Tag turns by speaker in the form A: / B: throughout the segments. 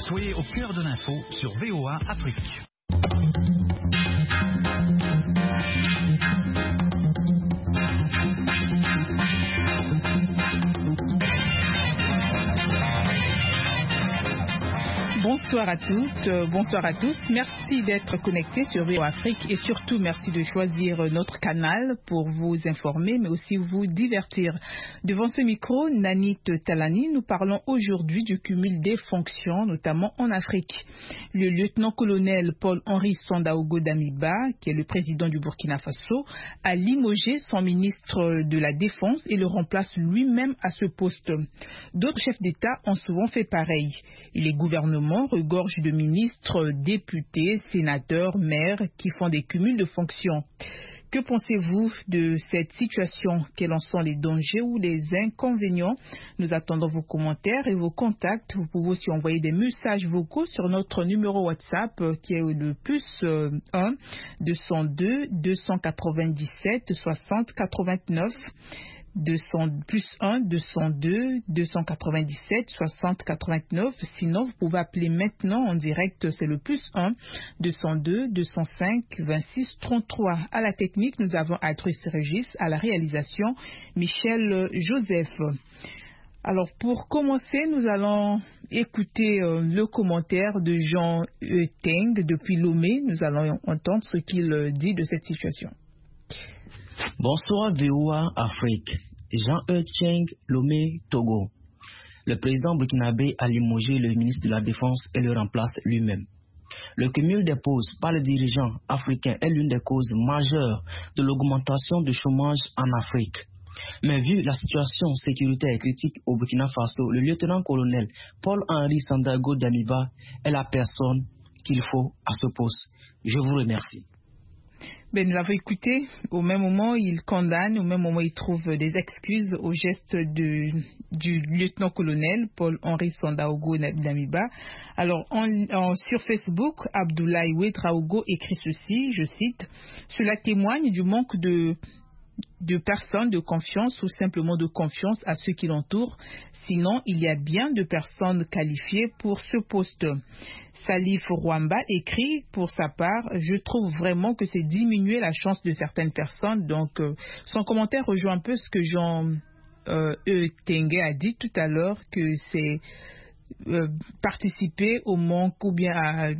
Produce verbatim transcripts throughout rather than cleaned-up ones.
A: Soyez au cœur de l'info sur V O A Afrique.
B: Bonsoir à toutes, euh, bonsoir à tous. Merci d'être connectés sur V O A Afrique et surtout merci de choisir notre canal pour vous informer mais aussi vous divertir. Devant ce micro, Nanit Talani, nous parlons aujourd'hui du cumul des fonctions, notamment en Afrique. Le lieutenant-colonel Paul-Henri Sandaogo Damiba, qui est le président du Burkina Faso, a limogé son ministre de la Défense et le remplace lui-même à ce poste. D'autres chefs d'État ont souvent fait pareil. Et les gouvernements regorge de ministres, députés, sénateurs, maires qui font des cumuls de fonctions. Que pensez-vous de cette situation? Quels en sont les dangers ou les inconvénients? Nous attendons vos commentaires et vos contacts. Vous pouvez aussi envoyer des messages vocaux sur notre numéro WhatsApp qui est le plus un deux zéro deux deux cent quatre-vingt-dix-sept soixante quatre-vingt-neuf. deux cents, plus un deux zéro deux deux cent quatre-vingt-dix-sept soixante quatre-vingt-neuf. Sinon, vous pouvez appeler maintenant en direct, c'est le plus un deux zéro deux deux zéro cinq vingt-six trente-trois. À la technique, nous avons Atrice Régis, à la réalisation, Michel Joseph. Alors, pour commencer, nous allons écouter euh, le commentaire de Jean Teng depuis Lomé. Nous allons entendre ce qu'il dit de cette situation.
C: Bonsoir V O A Afrique. Jean-E Cheng, Lomé, Togo. Le président burkinabé a limogé le ministre de la Défense et le remplace lui-même. Le cumul des postes par les dirigeants africains est l'une des causes majeures de l'augmentation du chômage en Afrique. Mais vu la situation sécuritaire critique au Burkina Faso, le lieutenant-colonel Paul-Henri Sandaogo Damiba est la personne qu'il faut à ce poste. Je vous remercie.
B: Ben, nous l'avons écouté. Au même moment, il condamne, au même moment, il trouve des excuses au geste de, du lieutenant-colonel Paul-Henri Sandaogo Damiba. Alors, en, en, sur Facebook, Abdoulaye Ouedraogo écrit ceci, je cite, « Cela témoigne du manque de... de personnes de confiance ou simplement de confiance à ceux qui l'entourent. Sinon, il y a bien de personnes qualifiées pour ce poste. » Salif Rwamba écrit pour sa part, « Je trouve vraiment que c'est diminuer la chance de certaines personnes. » Donc, euh, son commentaire rejoint un peu ce que Jean euh, E. Tengue a dit tout à l'heure, que c'est euh, participer au manque ou bien à...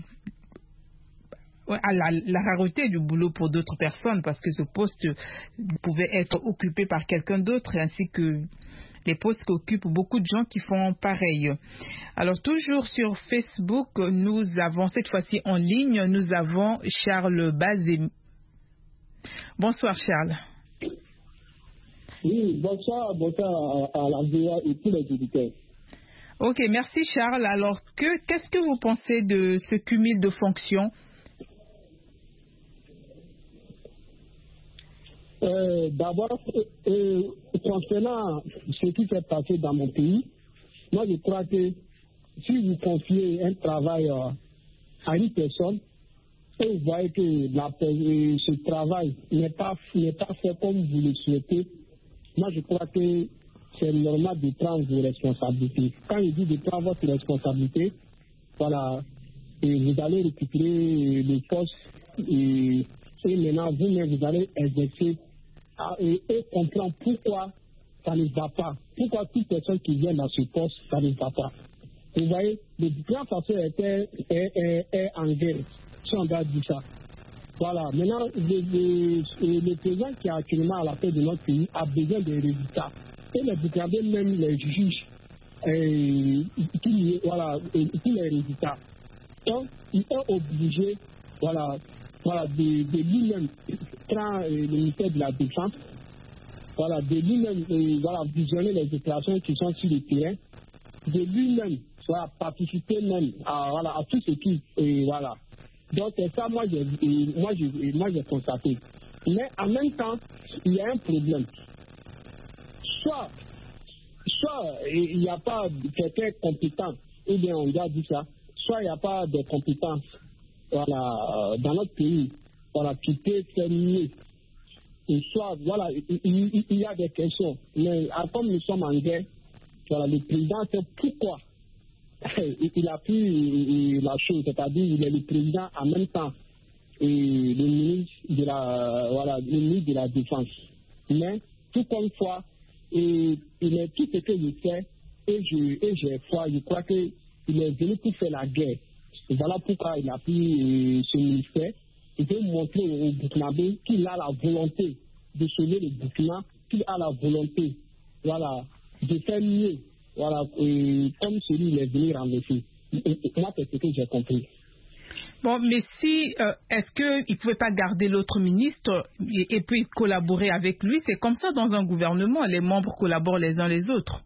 B: à la, la rareté du boulot pour d'autres personnes, parce que ce poste pouvait être occupé par quelqu'un d'autre, ainsi que les postes qu'occupent beaucoup de gens qui font pareil. Alors, toujours sur Facebook, nous avons, cette fois-ci en ligne, nous avons Charles Bazé. Bonsoir Charles.
D: Oui, bonsoir, bonsoir à, à la V O A et tous les auditeurs.
B: Ok, merci Charles. Alors, que, qu'est-ce que vous pensez de ce cumul de fonctions?
D: Euh, D'abord, euh, concernant ce qui s'est passé dans mon pays, moi je crois que si vous confiez un travail euh, à une personne et vous voyez que la, euh, ce travail n'est pas, n'est pas fait comme vous le souhaitez, moi je crois que c'est normal de prendre vos responsabilités. Quand je dis de prendre votre responsabilité, voilà, et vous allez récupérer le poste et, et maintenant vous-même vous allez exercer et, et comprendre pourquoi ça ne va pas. Pourquoi toute personne qui vient dans ce poste, ça ne va pas. Vous voyez, le Burkina Faso est, est, est, est en guerre, si on doit dire ça. Voilà, maintenant, le, le, le président qui est actuellement à la tête de notre pays a besoin de résultats. Et les Burkinabés même les juges, et, qui, voilà, et, tous les résultats. Donc, il est obligé, voilà, voilà, de, de lui-même prendre euh, le ministère de la Défense, voilà, de lui-même euh, voilà, visionner les opérations qui sont sur le terrain, de lui-même voilà, participer même à, voilà, à tout ce qui euh, voilà. Donc c'est ça, moi j'ai, euh, moi, j'ai, moi, j'ai constaté. Mais en même temps, il y a un problème. Soit, soit il n'y a pas quelqu'un compétent, ou bien on doit dire ça, soit il n'y a pas de compétences. Voilà, dans notre pays, voilà, qui peut faire mieux. Et soit, voilà, il, il, il y a des questions. Mais comme nous sommes en guerre, voilà, le président sait pourquoi il a pris la chose, c'est-à-dire il est le président en même temps et le ministre de la, voilà, le ministre de la Défense. Mais tout comme fois, et, il est tout ce que je fais et je et j'ai foi, je crois qu'il est venu pour faire la guerre. Et voilà pourquoi il a pris ce ministère. Il veut montrer au Burkinabé qu'il a la volonté de sauver le Burkina, qu'il a la volonté, voilà, de faire mieux, voilà, et comme celui il est venu remercier. Moi, c'est ce que j'ai compris.
B: Bon, mais si, euh, est-ce qu'il ne pouvait pas garder l'autre ministre et, et puis collaborer avec lui? C'est comme ça dans un gouvernement, les membres collaborent les uns les autres.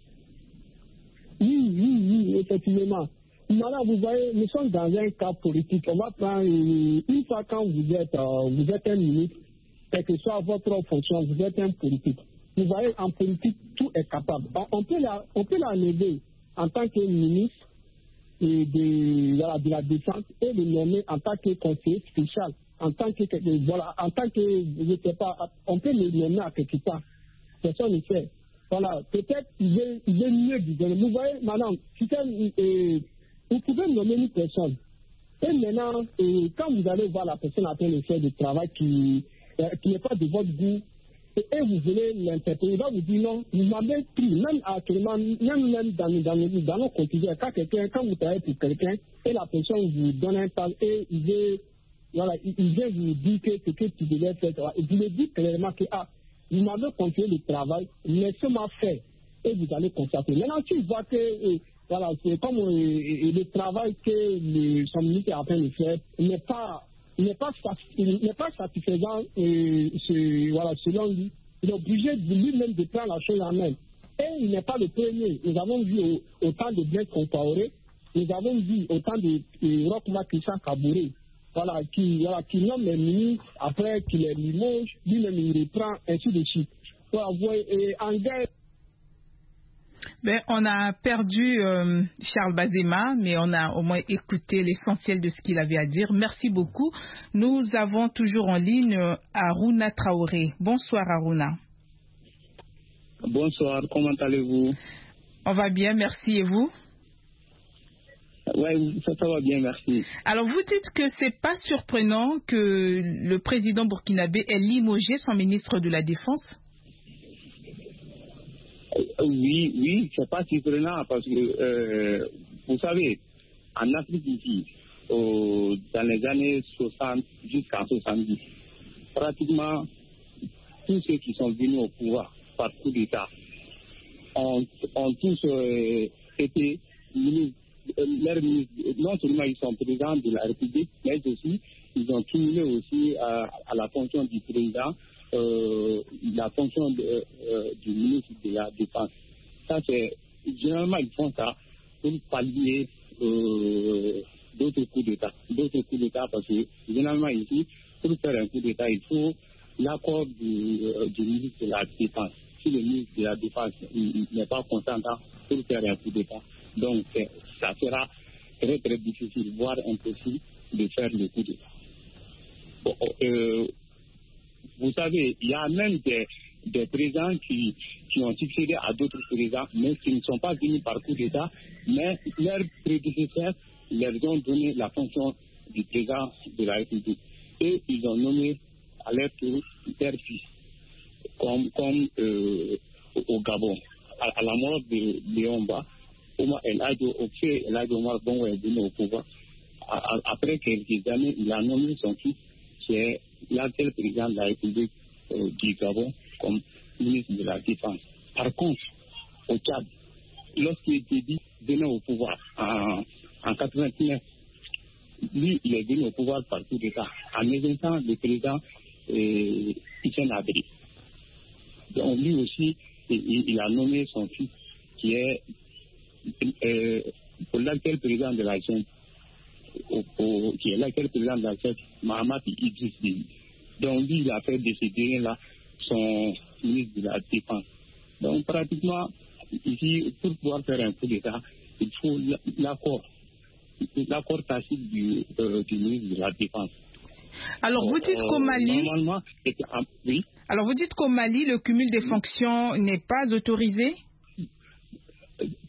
D: Oui, oui, oui, effectivement. Voilà, vous voyez, nous sommes dans un cas politique. On va prendre, une fois quand vous êtes, euh, vous êtes un ministre, quelle que soit votre fonction, vous êtes un politique. Vous voyez, en politique, tout est capable. On, on peut la, on peut la lever en tant que ministre et de, voilà, de la Défense et le nommer en tant que conseiller spécial, en tant que, voilà, en tant que, je ne sais pas, on peut le nommer à quelque part. Personne ne sait. Voilà, peut-être il veut, il veut mieux du gouvernement. Vous voyez, madame, si euh, vous pouvez nommer une personne. Et maintenant, euh, quand vous allez voir la personne en train de faire du travail qui, euh, qui n'est pas de votre goût, et, et vous voulez l'interpeller, il va vous dire non, vous m'avez pris, même actuellement, même, même dans, dans, dans, dans nos quotidiens, quand quelqu'un, quand vous travaillez pour quelqu'un, et la personne vous donne un temps, et il veut, voilà, il, il vient vous dire que ce que tu devais faire, et vous lui dites clairement que, ah, vous m'avez confié le travail, laissez-moi faire, et vous allez constater. Maintenant, tu vois que, et, voilà, c'est comme euh, et le travail que le, son ministre est en train de faire n'est pas, n'est pas, n'est pas satisfaisant, et, c'est, voilà, selon lui. Il est obligé de lui-même de prendre la chose en main. Et il n'est pas le premier. Nous avons vu au, autant de Blaise Compaoré, nous avons vu autant de, de Roch-Marc Christian Kaboré, voilà, qui, voilà, qui nomme les ministres, après qu'il les limoge, lui-même il reprend, ainsi de suite. Voilà, vous voyez, et en guerre.
B: Ben, on a perdu euh, Charles Bazema, mais on a au moins écouté l'essentiel de ce qu'il avait à dire. Merci beaucoup. Nous avons toujours en ligne euh, Aruna Traoré. Bonsoir Aruna.
E: Bonsoir, comment allez-vous?
B: On va bien, merci. Et vous?
E: Oui, ça, ça va bien, merci.
B: Alors, vous dites que c'est pas surprenant que le président burkinabé ait limogé son ministre de la Défense?
E: Oui, oui, c'est pas surprenant parce que, euh, vous savez, en Afrique ici, euh, dans les années soixante jusqu'en soixante-dix, pratiquement tous ceux qui sont venus au pouvoir par coup d'État ont, ont tous euh, été ministres. Leurs ministres, non seulement ils sont présidents de la République, mais aussi ils ont cumulé aussi à, à la fonction du président, euh, la fonction de, euh, du ministre de la Défense. Ça, c'est généralement ils font ça pour pallier euh, d'autres coups d'État, d'autres coups d'État parce que généralement ici, pour faire un coup d'État, il faut l'accord du, euh, du ministre de la Défense. Si le ministre de la Défense n'est pas content pour faire un coup d'État, donc ça sera très très difficile, voire impossible de faire le coup d'État. Bon, euh, vous savez, il y a même des, des présidents qui, qui ont succédé à d'autres présidents, mais qui ne sont pas venus par coup d'État, mais leurs prédécesseurs leur ont donné la fonction du président de la République. Et ils ont nommé à leur tour leur fils, comme, comme euh, au Gabon, à, à la mort de Léomba. Omar El Hadjo, au fait, El Hadjo Omar Bongo est venu au pouvoir. A, a, après quelques années, il a nommé son fils, qui est l'actuel président de la République euh, du Gabon, comme ministre de la Défense. Par contre, au Tchad, lorsqu'il était dit venait au pouvoir en, en quatre-vingt-neuf, lui, il est venu au pouvoir par coup d'État, en évitant le président euh, Hissène Habré. Donc lui aussi, il, il a nommé son fils, qui est Euh, pour l'actuel président de la junte, qui est l'actuel président de la junte, Mahamat Idriss Déby. Donc lui, il a fait de ces derniers-là son ministre de la Défense. Donc pratiquement, ici, pour pouvoir faire un coup d'État, il faut l'accord, l'accord tacite du, euh, du ministre de la Défense.
B: Alors vous dites qu'au Mali,
E: normalement, oui.
B: Alors vous dites qu'au Mali, le cumul des fonctions n'est pas autorisé?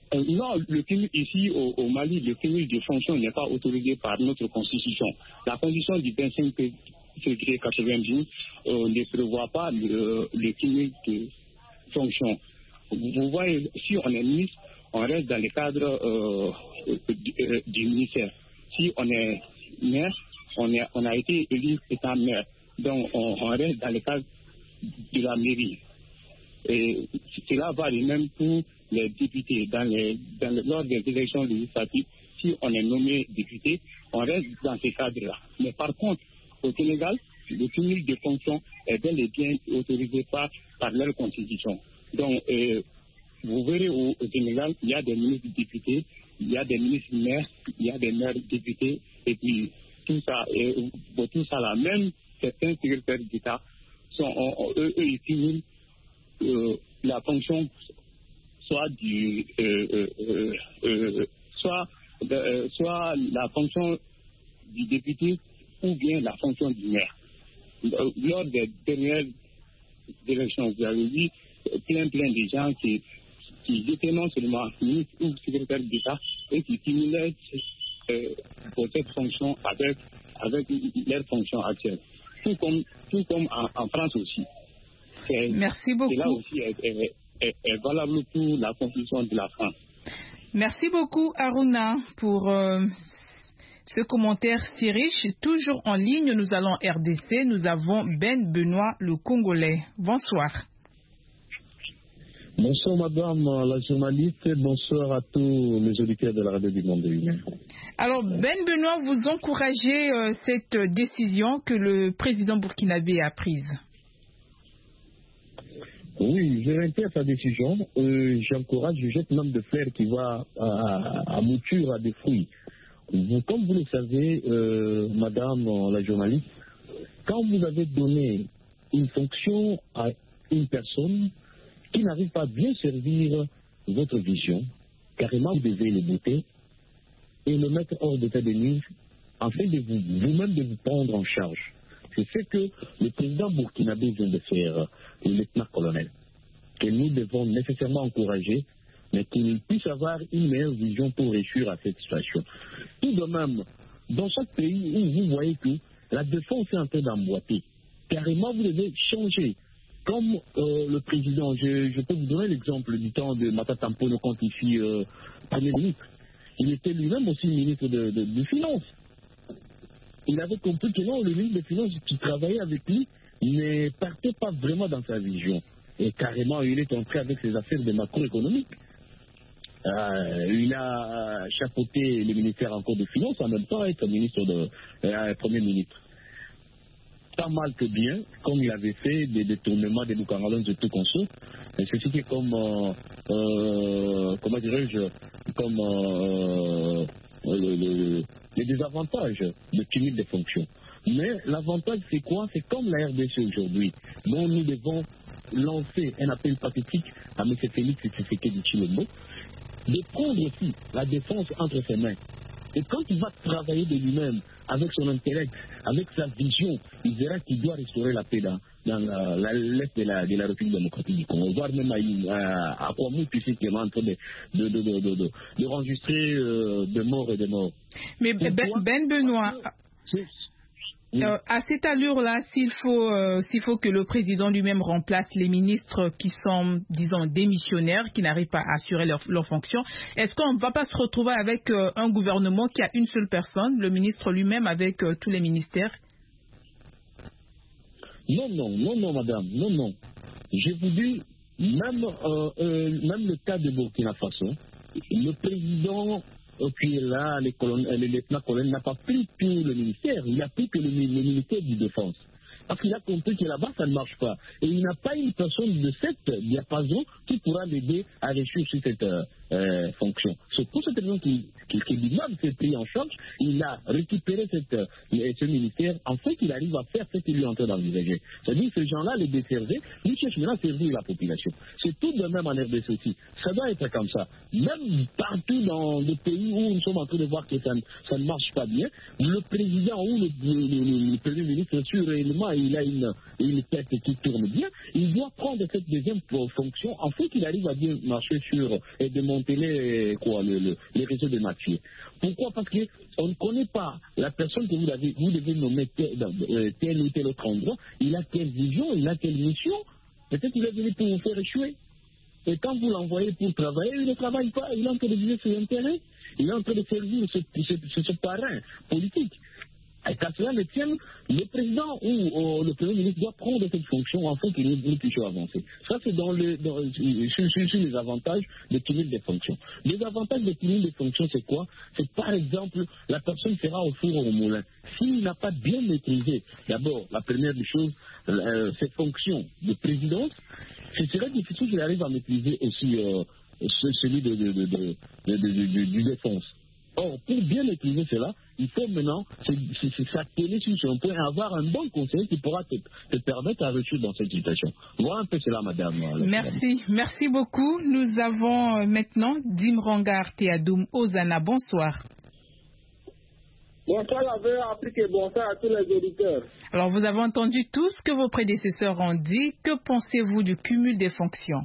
E: Euh, non, le cumul ici au, au Mali, le cumul de fonctions n'est pas autorisé par notre constitution. La constitution du vingt-cinq février quatre-vingt-douze euh, ne prévoit pas le, le cumul de fonctions. Vous, vous voyez, si on est ministre, on reste dans le cadre euh, du, euh, du ministère. Si on est maire, on, est, on a été élu étant maire. Donc on, on reste dans le cadre de la mairie. Et cela va de même pour les députés. Dans les, dans le, lors des élections législatives, si on est nommé député, on reste dans ces cadres-là. Mais par contre, au Sénégal, le cumul de fonctions est bel et bien autorisé par, par leur constitution. Donc, euh, vous verrez au, au Sénégal, il y a des ministres députés, il y a des ministres maires, il y a des maires députés, et puis tout ça, et, bon, tout ça là, même certains secrétaires d'État, sont, on, on, eux, eux, ils cumulent euh, la fonction soit du euh, euh, euh, soit de, euh, soit la fonction du député ou bien la fonction du maire. Lors des dernières élections, vous avez vu plein plein de gens qui, qui étaient non seulement ministres ou secrétaires d'État et qui cumulaient euh, pour cette fonction avec, avec leur fonction actuelle. Tout comme, tout comme en, en France aussi. C'est,
B: Merci beaucoup.
E: Cela aussi est, est, est, est valable pour la constitution de la France.
B: Merci beaucoup, Aruna, pour euh, ce commentaire si riche. Toujours en ligne, nous allons R D C. Nous avons Ben Benoît, le Congolais. Bonsoir.
F: Bonsoir, madame la journaliste. Bonsoir à tous les auditeurs de la radio du monde humain.
B: Alors, Ben Benoît, vous encouragez euh, cette décision que le président burkinabé a prise?
F: Oui, je réitère sa décision. Euh, J'encourage, je jette même de fleurs qui va à, à mouture à des fruits. Vous, comme vous le savez, euh, madame la journaliste, quand vous avez donné une fonction à une personne qui n'arrive pas à bien servir votre vision, carrément vous devez le botter et le mettre hors d'état de nuire afin de vous, vous-même de vous prendre en charge. C'est ce que le président burkinabé vient de faire, le lieutenant-colonel, que nous devons nécessairement encourager, mais qu'il puisse avoir une meilleure vision pour réussir à cette situation. Tout de même, dans chaque pays où vous voyez que la défense est en train d'emboîter, carrément vous devez changer. Comme euh, le président, je, je peux vous donner l'exemple du temps de Matata Mponyo quand il fut euh, Premier ministre. Il était lui-même aussi ministre de, de, de Finances. Il avait compris que non, le ministre des Finances qui travaillait avec lui ne partait pas vraiment dans sa vision. Et carrément, il est entré avec ses affaires de macroéconomique. Euh, il a chapeauté le ministère encore de Finances, en même temps être ministre de, euh, Premier ministre. Pas mal que bien, comme il avait fait des détournements des Boukangalons de tout conso. Et ceci qui est comme, euh, euh, comment dirais-je, comme euh, le, le, les désavantages de cumul des fonctions. Mais l'avantage, c'est quoi? C'est comme la R D C aujourd'hui. Bon, nous devons lancer un appel pathétique à M. Félix Tshisekedi Tshilombo de prendre aussi la défense entre ses mains. Et quand il va travailler de lui-même, avec son intellect, avec sa vision, il verra qu'il doit restaurer la paix dans, dans la, la, l'est de la, de la République démocratique du Congo. Voire même à, à, à Kwamou, qui est en train de, de, de, de, de, de, de enregistrer euh, de morts et de morts.
B: Mais Ben, Ben Benoît, Euh, à cette allure-là, s'il faut, euh, s'il faut que le président lui-même remplace les ministres qui sont, disons, démissionnaires, qui n'arrivent pas à assurer leur, leur fonction, est-ce qu'on ne va pas se retrouver avec euh, un gouvernement qui a une seule personne, le ministre lui-même, avec euh, tous les ministères?
F: Non, non, non, non, madame, non, non. Je vous dis, même, euh, euh, même le cas de Burkina Faso, le président qui est là, les colonels, les lieutenants-colonels, n'a pas pris tout le ministère, il a pris que le, le ministère de défense. Parce qu'il a compris que là-bas, ça ne marche pas. Et il n'a pas une personne de cette diapason qui pourra l'aider à réussir sur cette euh, fonction. C'est pour cette raison qu'il qu qu lui-même s'est pris en charge. Il a récupéré cette, euh, ce ministère afin qu'il arrive à faire ce qu'il est en train d'envisager. C'est-à-dire que ces gens-là les desservaient, ils cherchent maintenant à servir la population. C'est tout de même en R D C aussi. Ça doit être comme ça. Même partout dans les pays où nous sommes en train de voir que ça, ça ne marche pas bien, le président ou le, le, le, le premier ministre, sûr, réellement, il a une, une tête qui tourne bien, il doit prendre cette deuxième fonction afin qu'il arrive à bien marcher sur et démontrer démanteler quoi, le, le, les réseaux de mafieux. Pourquoi? Parce qu'on ne connaît pas la personne que vous, avez, vous devez nommer tel, dans tel ou tel autre endroit. Il a quelle vision, il a quelle mission. Peut-être qu'il est venu pour vous faire échouer. Et quand vous l'envoyez pour travailler, il ne travaille pas. Il est en train de viser ses intérêts. Il est en train de servir ce, ce, ce, ce parrain politique. Et qu'à cela ne tienne, le président ou euh, le premier ministre doit prendre cette fonction afin que nous, nous puissions avancer. Ça, c'est dans le, dans, sur, sur, sur les avantages de cumul des fonctions. Les avantages de cumul des fonctions, c'est quoi? C'est par exemple, la personne sera au four ou au moulin. S'il n'a pas bien maîtrisé, d'abord, la première des choses, euh, cette fonction de présidence, ce serait difficile qu'il arrive à maîtriser aussi euh, celui de, de, de, de, de, de, de, de, du défense. Or, pour bien maîtriser cela, il faut maintenant s'atteler sur ce point et avoir un bon conseiller qui pourra te, te permettre à réussir dans cette situation. Voilà un peu cela, madame.
B: Merci, merci beaucoup. Nous avons maintenant Dim Rongar Théadoum Ozana. Bonsoir.
G: Bonsoir la V O A Afrique et bonsoir à tous les auditeurs.
B: Alors, vous avez entendu tout ce que vos prédécesseurs ont dit. Que pensez-vous du cumul des fonctions?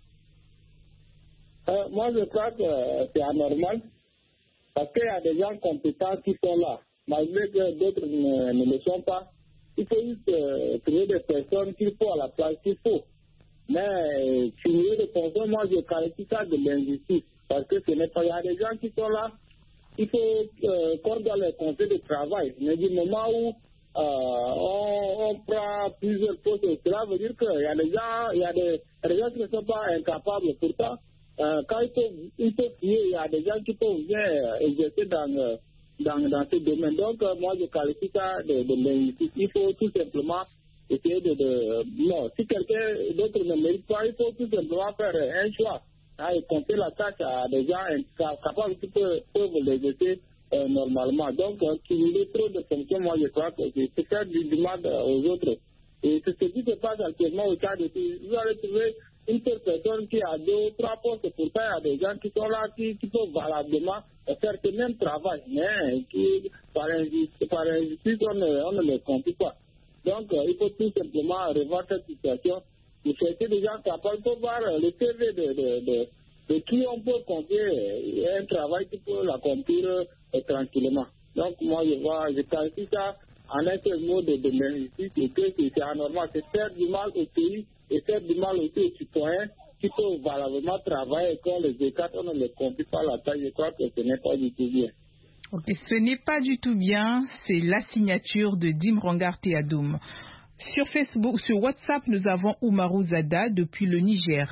G: euh, Moi, je crois que euh, c'est anormal. Parce qu'il y a des gens compétents qui sont là, malgré que d'autres ne, ne le sont pas. Il faut juste euh, trouver des personnes qu'il faut à la place qu'il faut. Mais euh, cumuler des fonctions, moi je qualifie ça de l'injustice. Parce que ce n'est pas, il y a des gens qui sont là, il faut euh, qu'on doit les conseils de travail. Mais du moment où euh, on, on prend plusieurs postes, cela veut dire qu'il y a des gens, il y a des, des gens qui ne sont pas incapables. Pourtant, Euh, quand il faut, il faut fier, il y a des gens qui peuvent bien euh, exercer dans, euh, dans, dans ce domaine. Donc, euh, moi, je qualifie ça de, de l'injustice. Il faut tout simplement essayer de... de non, si quelqu'un d'autre ne mérite pas, il faut tout simplement faire un choix. Hein, et compter la tâche à des gens capables qui peuvent, peuvent l'exercer euh, normalement. Donc, euh, cumuler trop de fonctions, moi, je crois que c'est faire du mal aux autres. Et c'est ce qui se passe actuellement au cas de... Vous allez trouver une seule personne qui a deux, trois postes, pourtant il y a des gens qui sont là, qui, qui peuvent valablement faire ce même travail, mais qui, par injustice, par injustice on, ne, on ne les confie pas. Donc, euh, il faut tout simplement revoir cette situation. Il faut essayer des gens capables de voir le C V de, de, de, de qui on peut confier un travail qui peut l'accomplir euh, tranquillement. Donc, moi, je vois, je qualifie ça en un seul mot de, de l'injustice et que c'est anormal, c'est faire du mal au pays et faire du mal aussi aux citoyens qui peuvent valablement travailler et qu'on les écarte, on ne les confie pas la tâche. Je crois que ce n'est pas du tout bien.
B: Ok, ce n'est pas du tout bien, c'est la signature de Dim Rongar Théadoum. Sur Facebook, sur WhatsApp, nous avons Oumarou Zada depuis le Niger.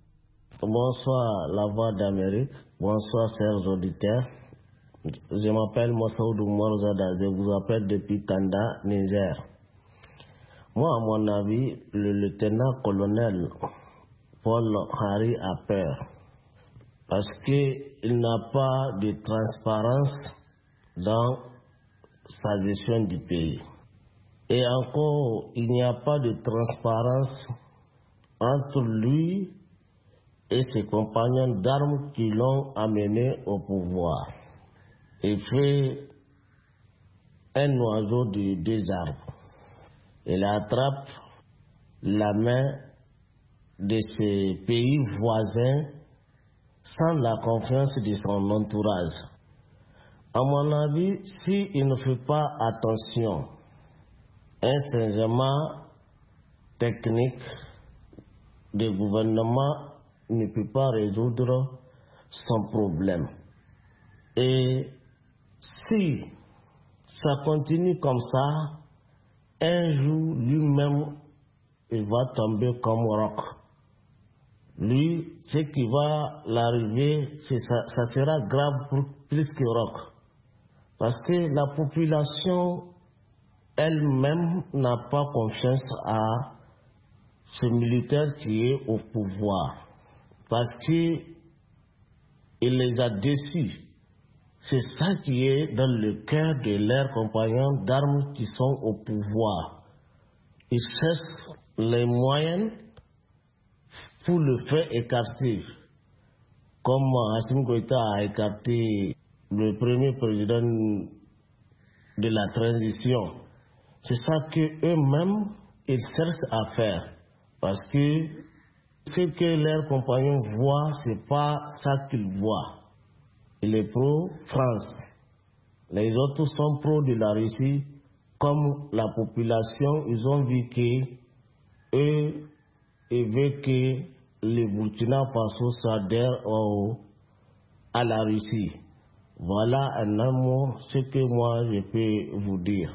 H: Bonsoir, la voix d'Amérique. Bonsoir, chers auditeurs. Je m'appelle Massaoudou Oumarou Zada, je vous appelle depuis Tanda, Niger. Moi, à mon avis, le lieutenant-colonel Paul Harry a peur parce qu'il n'a pas de transparence dans sa gestion du pays. Et encore, il n'y a pas de transparence entre lui et ses compagnons d'armes qui l'ont amené au pouvoir. Il fait un oiseau de deux arbres. Il attrape la main de ses pays voisins sans la confiance de son entourage. À mon avis, s'il ne fait pas attention, un changement technique de gouvernement ne peut pas résoudre son problème. Et si ça continue comme ça, un jour, lui-même, il va tomber comme roc. Lui, ce qui va l'arriver, ça, ça sera grave pour plus que roc. Parce que la population elle-même n'a pas confiance à ce militaire qui est au pouvoir. Parce qu'il les a déçus. C'est ça qui est dans le cœur de leurs compagnons d'armes qui sont au pouvoir. Ils cherchent les moyens pour le faire écarter. Comme Assimi Goïta a écarté le premier président de la transition. C'est ça qu'eux-mêmes, ils cherchent à faire. Parce que Ce que leurs compagnons voient, ce n'est pas ça qu'ils voient. Il est pro-France. Les autres sont pro de la Russie. Comme la population, ils ont vu qu'eux, ils veulent que le Burkina Faso s'adhère au, à la Russie. Voilà un mot ce que moi je peux vous dire.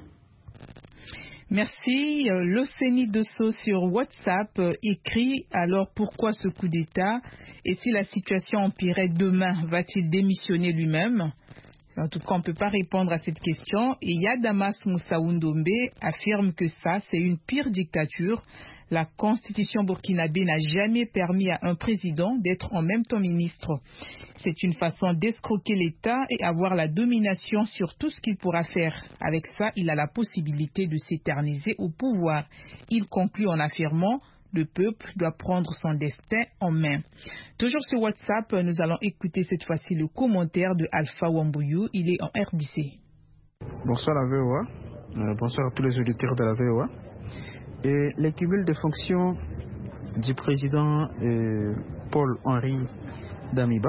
B: Merci. L'Océanie Dosso sur WhatsApp écrit alors pourquoi ce coup d'État et si la situation empirait demain, va-t-il démissionner lui-même? En tout cas, on ne peut pas répondre à cette question. Et Yadamas Moussaoundombe affirme que ça, c'est une pire dictature. La constitution burkinabé n'a jamais permis à un président d'être en même temps ministre. C'est une façon d'escroquer l'État et avoir la domination sur tout ce qu'il pourra faire. Avec ça, il a la possibilité de s'éterniser au pouvoir. Il conclut en affirmant « Le peuple doit prendre son destin en main ». Toujours sur WhatsApp, nous allons écouter cette fois-ci le commentaire de Alpha Wambouyou. Il est en R D C.
I: Bonsoir la V O A. Euh, bonsoir à tous les auditeurs de la V O A. Et les cumuls de fonctions du président euh, Paul-Henri Damiba,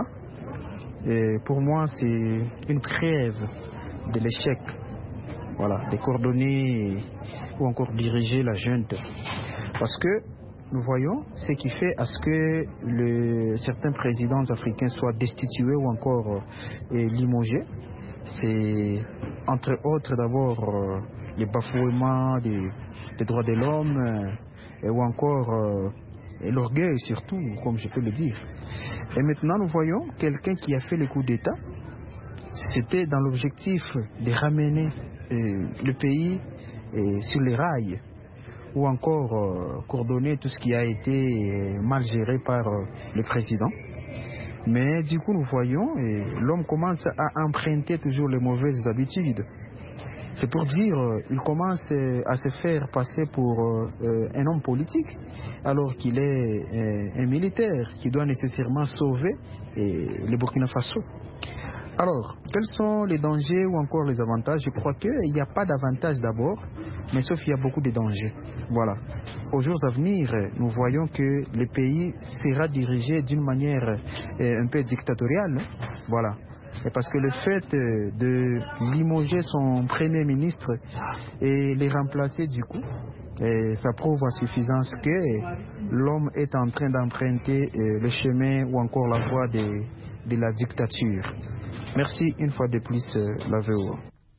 I: et pour moi, c'est une trêve de l'échec, voilà, de coordonner ou encore diriger la junte. Parce que nous voyons ce qui fait à ce que le, certains présidents africains soient destitués ou encore euh, limogés. C'est entre autres d'abord euh, les bafouements des, des droits de l'homme euh, ou encore euh, l'orgueil surtout, comme je peux le dire. Et maintenant nous voyons quelqu'un qui a fait le coup d'État. C'était dans l'objectif de ramener euh, le pays euh, sur les rails ou encore euh, coordonner tout ce qui a été euh, mal géré par euh, le président. Mais du coup, nous voyons, et l'homme commence à emprunter toujours les mauvaises habitudes. C'est pour dire, euh, il commence euh, à se faire passer pour euh, un homme politique, alors qu'il est euh, un militaire qui doit nécessairement sauver euh, le Burkina Faso. Alors, quels sont les dangers ou encore les avantages? Je crois qu'il n'y a pas d'avantage d'abord, mais sauf qu'il y a beaucoup de dangers. Voilà. Aux jours à venir, nous voyons que le pays sera dirigé d'une manière euh, un peu dictatoriale. Voilà. Et parce que le fait de limoger son premier ministre et les remplacer du coup, et ça prouve à suffisance que l'homme est en train d'emprunter euh, le chemin ou encore la voie de, de la dictature. Merci une fois de plus, euh, la V O A.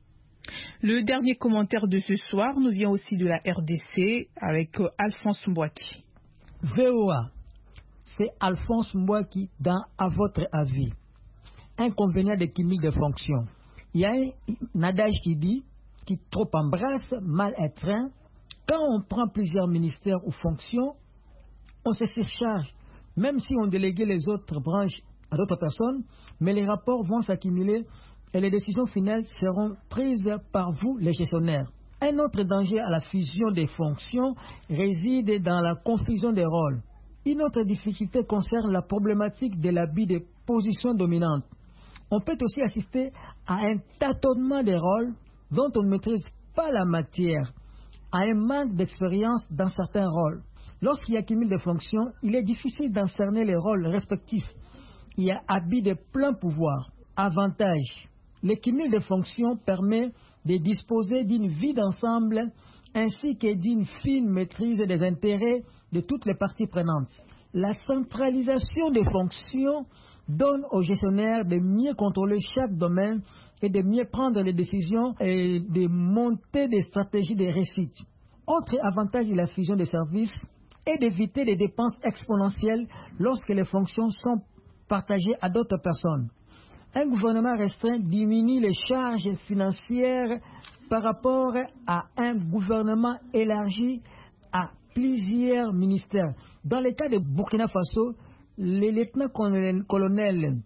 B: Le dernier commentaire de ce soir nous vient aussi de la R D C avec euh, Alphonse Mbouaki.
J: V O A, c'est Alphonse Mbouaki dans À votre avis. Inconvénient des cumul de fonctions. Il y a un adage qui dit qui trop embrasse, mal étreint. Quand on prend plusieurs ministères ou fonctions, on se surcharge, même si on déléguait les autres branches à d'autres personnes, mais les rapports vont s'accumuler et les décisions finales seront prises par vous, les gestionnaires. Un autre danger à la fusion des fonctions réside dans la confusion des rôles. Une autre difficulté concerne la problématique de l'abus des positions dominantes. On peut aussi assister à un tâtonnement des rôles dont on ne maîtrise pas la matière, à un manque d'expérience dans certains rôles. Lorsqu'il y a cumul de fonctions, il est difficile d'en cerner les rôles respectifs. Il y a abus de plein pouvoir. Avantage. Le cumul de fonctions permet de disposer d'une vie d'ensemble ainsi que d'une fine maîtrise des intérêts de toutes les parties prenantes. La centralisation des fonctions donne aux gestionnaires de mieux contrôler chaque domaine et de mieux prendre les décisions et de monter des stratégies de réussite. Autre avantage de la fusion des services est d'éviter les dépenses exponentielles lorsque les fonctions sont partagées à d'autres personnes. Un gouvernement restreint diminue les charges financières par rapport à un gouvernement élargi à plusieurs ministères. Dans le cas de Burkina Faso, le lieutenant-colonel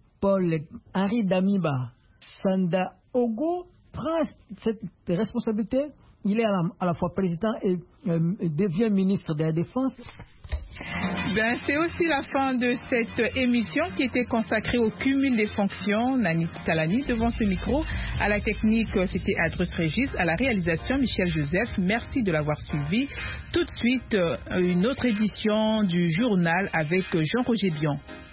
J: Paul-Henri Damiba Sanda Ogo prend cette responsabilité il est à la, à la fois président et euh, devient ministre de la Défense.
B: Ben, c'est aussi la fin de cette émission qui était consacrée au cumul des fonctions. Nani Talani devant ce micro. À la technique, c'était Adrus Régis. À la réalisation, Michel Joseph. Merci de l'avoir suivi. Tout de suite, une autre édition du journal avec Jean-Roger Bion.